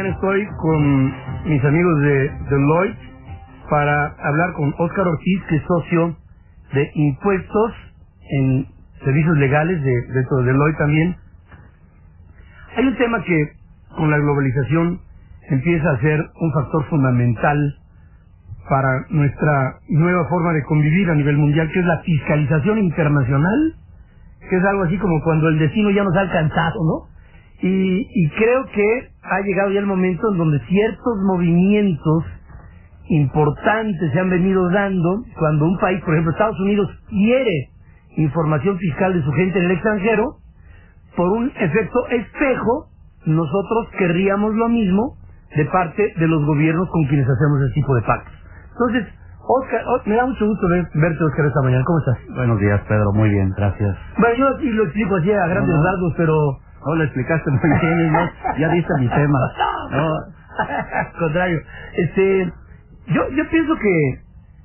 estoy con mis amigos de Deloitte para hablar con Óscar Ortiz, que es socio de impuestos en servicios legales de Deloitte también. Hay un tema que con la globalización empieza a ser un factor fundamental para nuestra nueva forma de convivir a nivel mundial, que es la fiscalización internacional, que es algo así como cuando el destino ya nos ha alcanzado, ¿no? Y creo que ha llegado ya el momento en donde ciertos movimientos importantes se han venido dando cuando un país, por ejemplo Estados Unidos, quiere información fiscal de su gente en el extranjero. Por un efecto espejo, nosotros querríamos lo mismo de parte de los gobiernos con quienes hacemos ese tipo de pactos. Entonces, Óscar, me da mucho gusto verte, Óscar, esta mañana. ¿Cómo estás? Buenos días, Pedro. Muy bien, gracias. Bueno, yo sí lo explico así a grandes rasgos, pero... No, lo explicaste muy bien, ¿no? Ya diste mi tema. No. Al contrario. Yo pienso que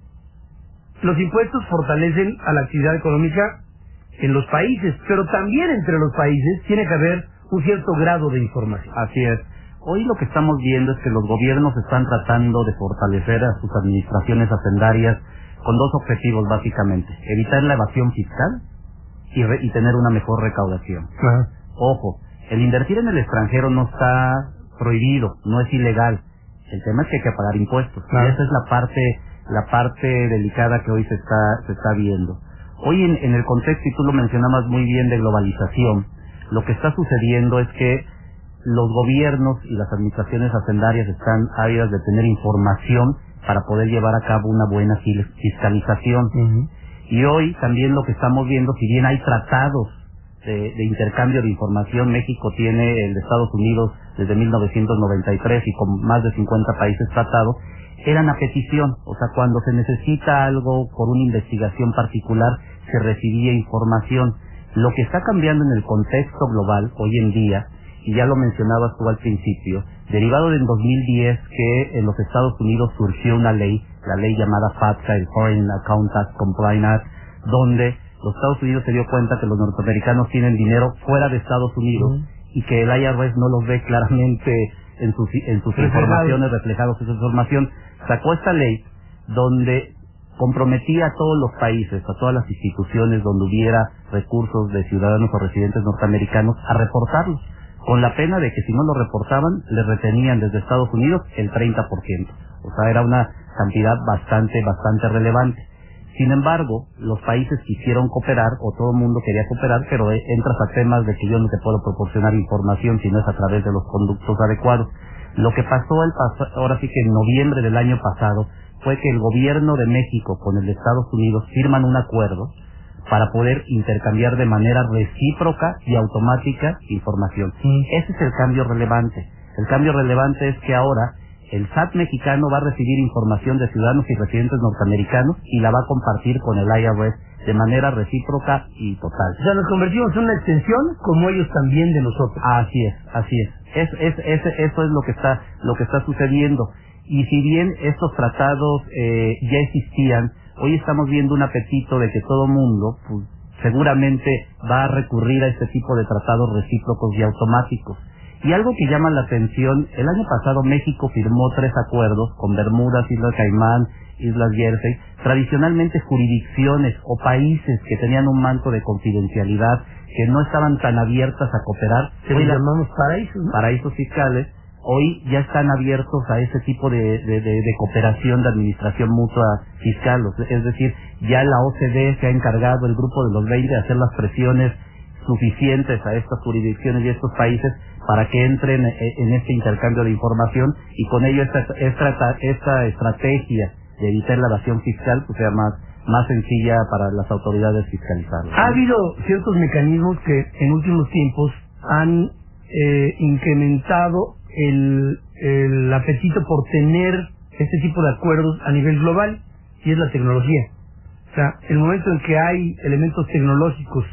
los impuestos fortalecen a la actividad económica en los países, pero también entre los países tiene que haber un cierto grado de información. Así es. Hoy lo que estamos viendo es que los gobiernos están tratando de fortalecer a sus administraciones hacendarias con dos objetivos básicamente: evitar la evasión fiscal y tener una mejor recaudación. Ajá. Ojo, el invertir en el extranjero no está prohibido, no es ilegal. El tema es que hay que pagar impuestos. Claro. Y esa es la parte delicada que hoy se está viendo. Hoy en el contexto, y tú lo mencionabas muy bien, de globalización, lo que está sucediendo es que los gobiernos y las administraciones hacendarias están ávidas de tener información para poder llevar a cabo una buena fiscalización. Uh-huh. Y hoy también lo que estamos viendo, si bien hay tratados de intercambio de información, México tiene el de Estados Unidos desde 1993 y con más de 50 países tratados, eran a petición. O sea, cuando se necesita algo por una investigación particular, se recibía información. Lo que está cambiando en el contexto global hoy en día, y ya lo mencionabas tú al principio, derivado del 2010 que en los Estados Unidos surgió una ley, la ley llamada FATCA, el Foreign Account Tax Compliance Act, donde los Estados Unidos se dio cuenta que los norteamericanos tienen dinero fuera de Estados Unidos y que el IRS no los ve claramente en sus informaciones, reflejados en su información. Sacó esta ley donde comprometía a todos los países, a todas las instituciones donde hubiera recursos de ciudadanos o residentes norteamericanos, a reportarlos, con la pena de que si no lo reportaban, les retenían desde Estados Unidos el 30%. O sea, era una cantidad bastante relevante. Sin embargo, los países quisieron cooperar, o todo el mundo quería cooperar, pero entras a temas de que yo no te puedo proporcionar información si no es a través de los conductos adecuados. Lo que pasó ahora sí que en noviembre del año pasado fue que el gobierno de México con el de Estados Unidos firman un acuerdo para poder intercambiar de manera recíproca y automática información. Ese es el cambio relevante. El cambio relevante es que ahora el SAT mexicano va a recibir información de ciudadanos y residentes norteamericanos y la va a compartir con el IRS de manera recíproca y total. O sea, nos convertimos en una extensión como ellos también de nosotros. Así es. Eso es lo que está sucediendo. Y si bien estos tratados ya existían, hoy estamos viendo un apetito de que todo mundo pues, seguramente va a recurrir a este tipo de tratados recíprocos y automáticos. Y algo que llama la atención, el año pasado México firmó 3 acuerdos con Bermudas, Islas Caimán, Islas Jersey, tradicionalmente jurisdicciones o países que tenían un manto de confidencialidad, que no estaban tan abiertas a cooperar. Que le llamamos paraísos, ¿no? Paraísos fiscales. Hoy ya están abiertos a ese tipo de cooperación de administración mutua fiscal. Es decir, ya la OCDE se ha encargado, el grupo de los 20, de hacer las presiones suficientes a estas jurisdicciones y a estos países para que entren en este intercambio de información, y con ello esta estrategia de evitar la evasión fiscal pues sea más sencilla para las autoridades fiscalizarla, ¿no? Ha habido ciertos mecanismos que en últimos tiempos han incrementado el apetito por tener este tipo de acuerdos a nivel global, y es la tecnología. O sea, el momento en que hay elementos tecnológicos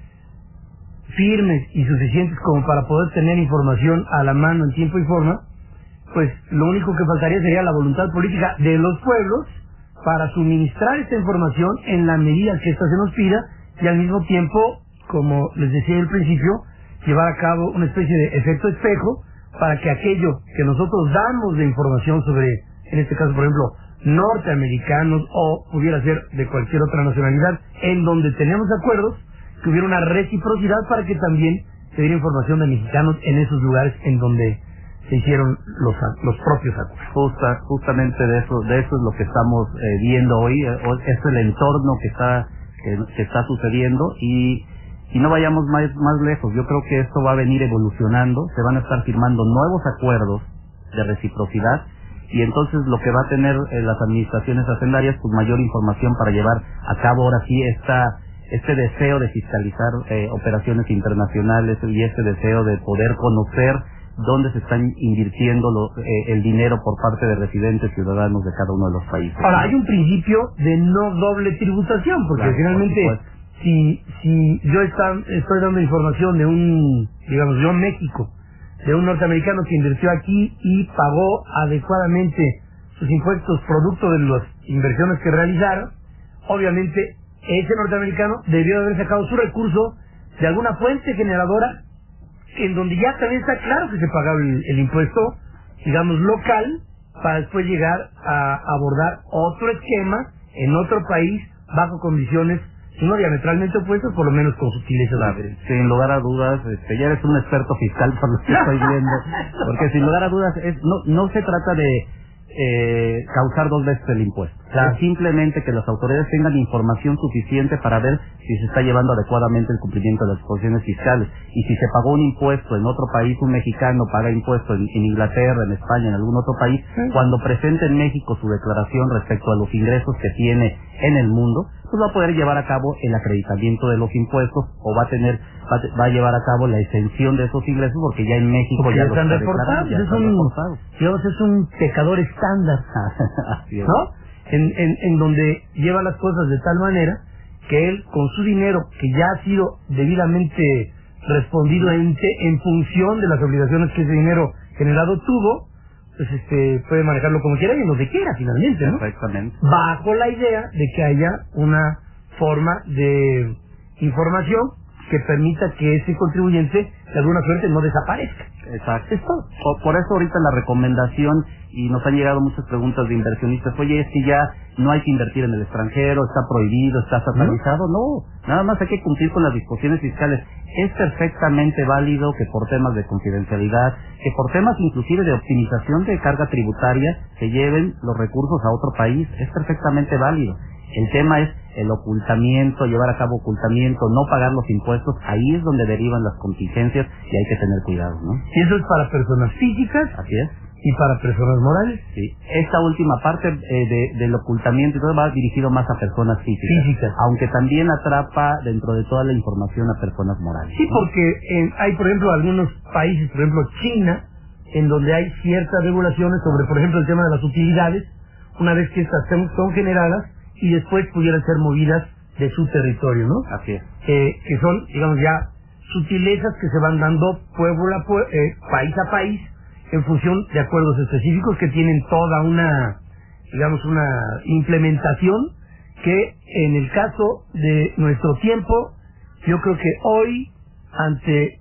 firmes y suficientes como para poder tener información a la mano en tiempo y forma, pues lo único que faltaría sería la voluntad política de los pueblos para suministrar esta información en la medida que ésta se nos pida, y al mismo tiempo, como les decía al principio, llevar a cabo una especie de efecto espejo para que aquello que nosotros damos de información sobre, en este caso, por ejemplo, norteamericanos o pudiera ser de cualquier otra nacionalidad, en donde tenemos acuerdos, que hubiera una reciprocidad para que también se diera información de mexicanos en esos lugares en donde se hicieron los propios acuerdos. Justamente de eso es lo que estamos viendo hoy, es el entorno que está sucediendo y no vayamos más lejos. Yo creo que esto va a venir evolucionando, se van a estar firmando nuevos acuerdos de reciprocidad y entonces lo que va a tener las administraciones hacendarias, pues mayor información para llevar a cabo ahora sí este deseo de fiscalizar operaciones internacionales y este deseo de poder conocer dónde se están invirtiendo el dinero por parte de residentes ciudadanos de cada uno de los países. Ahora, hay un principio de no doble tributación, porque claro, finalmente, si yo estoy dando información de yo en México, de un norteamericano que invirtió aquí y pagó adecuadamente sus impuestos producto de las inversiones que realizaron, obviamente ese norteamericano debió haber sacado su recurso de alguna fuente generadora en donde ya también está claro que se pagaba el impuesto, digamos, local, para después llegar a abordar otro esquema en otro país bajo condiciones no diametralmente opuestas, por lo menos con sutilezas diferentes. Sin lugar a dudas, ya eres un experto fiscal por lo que estoy viendo, porque sin lugar a dudas no se trata de causar dos veces el impuesto. Claro. Es simplemente que las autoridades tengan información suficiente para ver si se está llevando adecuadamente el cumplimiento de las disposiciones fiscales. Y si se pagó un impuesto en otro país, un mexicano paga impuesto en Inglaterra, en España, en algún otro país, cuando presente en México su declaración respecto a los ingresos que tiene en el mundo, pues va a poder llevar a cabo el acreditamiento de los impuestos o va a llevar a cabo la exención de esos ingresos porque ya en México porque ya los están reportados. Es un pecador estándar, ¿no? En donde lleva las cosas de tal manera que él, con su dinero, que ya ha sido debidamente respondido en función de las obligaciones que ese dinero generado tuvo, pues puede manejarlo como quiera y en donde quiera, finalmente, ¿no? Perfectamente. Bajo la idea de que haya una forma de información que permita que ese contribuyente de alguna suerte no desaparezca. Exacto. Es todo. Por eso ahorita la recomendación, y nos han llegado muchas preguntas de inversionistas, oye, es que ya no hay que invertir en el extranjero, está prohibido, está satanizado. No, nada más hay que cumplir con las disposiciones fiscales. Es perfectamente válido que por temas de confidencialidad, que por temas inclusive de optimización de carga tributaria, se lleven los recursos a otro país. Es perfectamente válido. El tema es el ocultamiento, llevar a cabo ocultamiento, no pagar los impuestos. Ahí es donde derivan las contingencias y hay que tener cuidado, ¿no? Y eso es para personas físicas. Así es. Y para personas morales. Sí. Esta última parte del ocultamiento y todo va dirigido más a personas físicas. Aunque también atrapa dentro de toda la información a personas morales. Sí, ¿no? Porque hay, por ejemplo, algunos países, por ejemplo, China, en donde hay ciertas regulaciones sobre, por ejemplo, el tema de las utilidades, una vez que estas son generadas, y después pudieran ser movidas de su territorio, ¿no? Así es. Que son, digamos, ya sutilezas que se van dando país a país en función de acuerdos específicos que tienen toda una implementación que en el caso de nuestro tiempo, yo creo que hoy, ante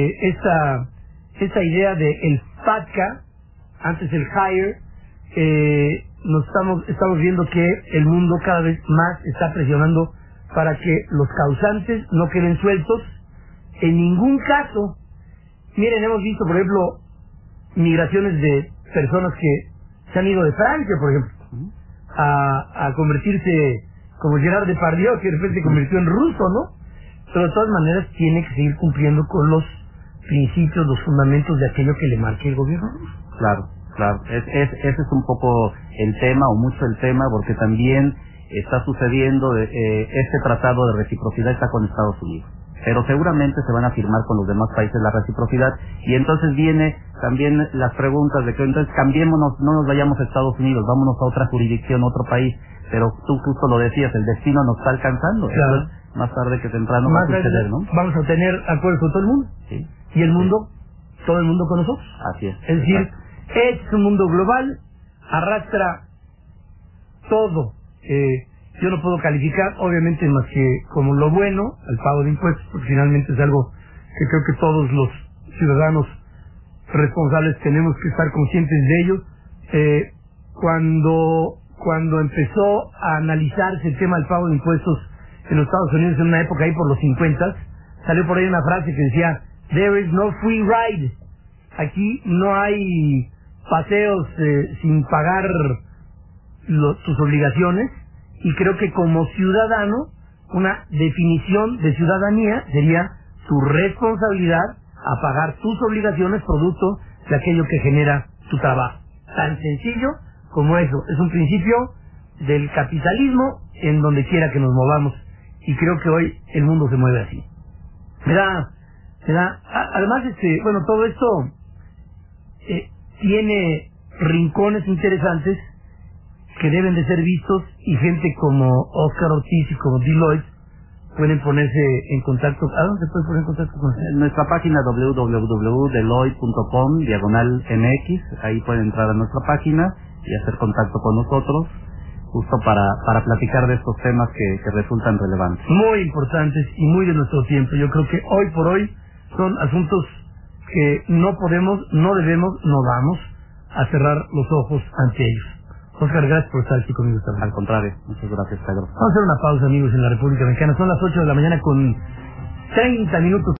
esta idea de el FATCA, antes el HIRE, estamos viendo que el mundo cada vez más está presionando para que los causantes no queden sueltos en ningún caso. Miren, hemos visto, por ejemplo, migraciones de personas que se han ido de Francia, por ejemplo, a convertirse como Gerard Depardieu, que de repente se convirtió en ruso, ¿no? Pero de todas maneras tiene que seguir cumpliendo con los principios, los fundamentos de aquello que le marque el gobierno ruso. Claro. Ese es un poco el tema, o mucho el tema, porque también está sucediendo, este tratado de reciprocidad está con Estados Unidos, pero seguramente se van a firmar con los demás países la reciprocidad, y entonces viene también las preguntas de que entonces cambiémonos, no nos vayamos a Estados Unidos, vámonos a otra jurisdicción, otro país, pero tú justo lo decías, el destino nos está alcanzando. Claro. Entonces, más tarde que temprano va a suceder, ¿no? Vamos a tener acuerdos con todo el mundo. Sí. Y el mundo, todo el mundo con nosotros. Así es. Es decir, es un mundo global, arrastra todo. Yo no puedo calificar, obviamente, más que como lo bueno, al pago de impuestos, porque finalmente es algo que creo que todos los ciudadanos responsables tenemos que estar conscientes de ello. Cuando empezó a analizarse el tema del pago de impuestos en los Estados Unidos en una época ahí por los 50, salió por ahí una frase que decía: "There is no free ride". Aquí no hay paseos sin pagar tus obligaciones, y creo que como ciudadano una definición de ciudadanía sería tu responsabilidad a pagar tus obligaciones producto de aquello que genera tu trabajo. Tan sencillo como eso. Es un principio del capitalismo en donde quiera que nos movamos, y creo que hoy el mundo se mueve así. Además, bueno, todo esto tiene rincones interesantes que deben de ser vistos, y gente como Óscar Ortiz y como Deloitte pueden ponerse en contacto. ¿A dónde se puede poner en contacto con usted? En nuestra página www.deloitte.com/mx, ahí pueden entrar a nuestra página y hacer contacto con nosotros, justo para platicar de estos temas que resultan relevantes. Muy importantes y muy de nuestro tiempo. Yo creo que hoy por hoy son asuntos que no podemos, no debemos, no vamos a cerrar los ojos ante ellos. Óscar, gracias por estar aquí conmigo esta mañana. Al contrario, muchas gracias, Pedro. Vamos a hacer una pausa, amigos, en la República Mexicana. Son las 8 de la mañana con 30 minutos.